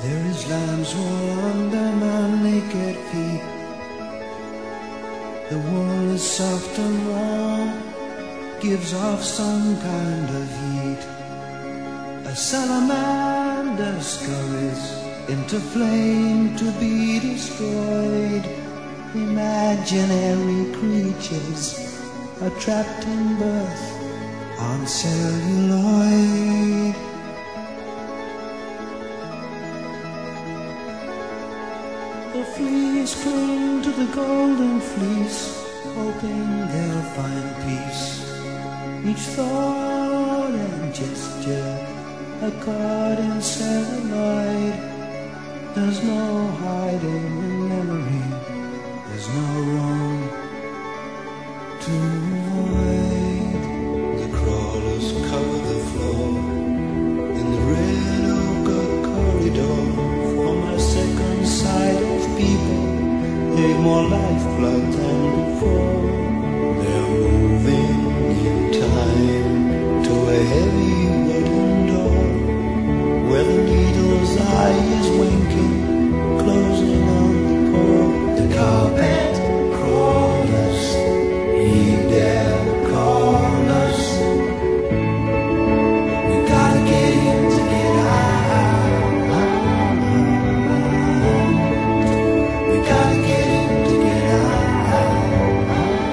There is lamb's wool under my naked feet. The wool is soft and warm, gives off some kind of heat. A salamander scurries into flame to be destroyed. Imaginary creatures are trapped in birth on celluloid. The fleas cling to the golden fleece, hoping they'll find peace. Each thought and gesture a card in celluloid. There's no hiding in memory, there's no room to avoid. The crawlers cover the floor in the red ochre corridor. For my second sight of people, they've more lifeblood than before. They're moving in time to a heavy wooden door, where the needle's eye is winking, closing on the poor. The carpet crawlers, heed their callers. We gotta get in to get out. We gotta get in to get out.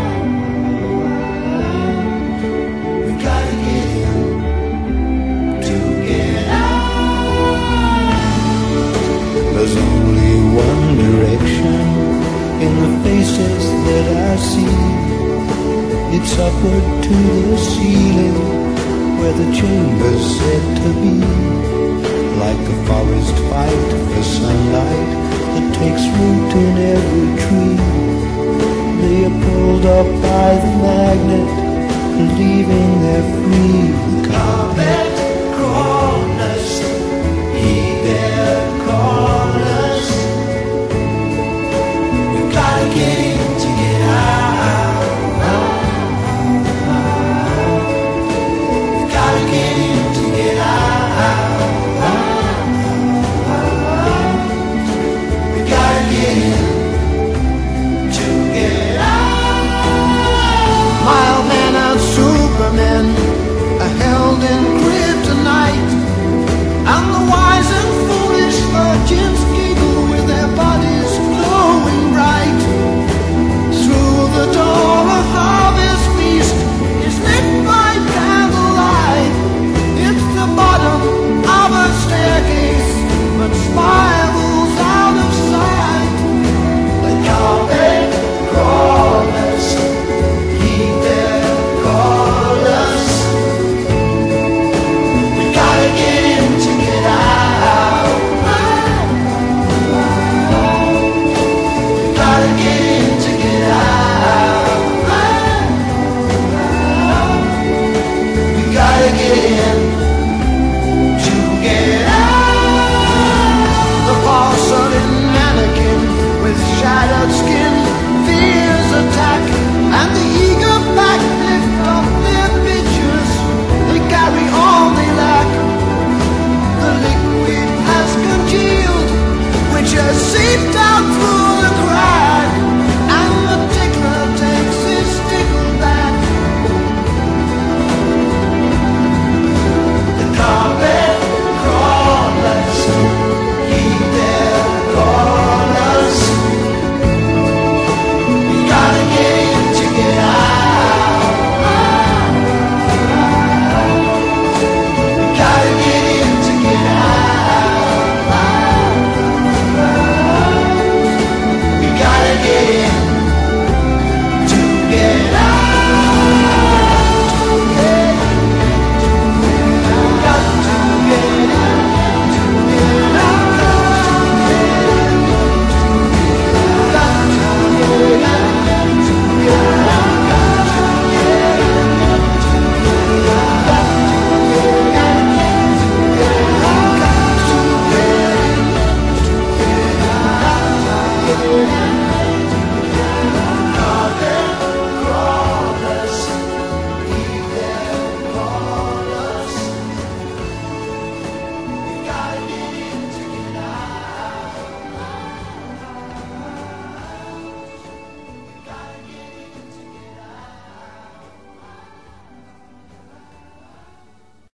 We gotta get in to get out. There's only one direction in the faces that I see. It's upward to the ceiling, where the chamber's said to be. Like a forest fight for sunlight that takes root in every tree. They are pulled up by the magnet, believing they're free. The carpet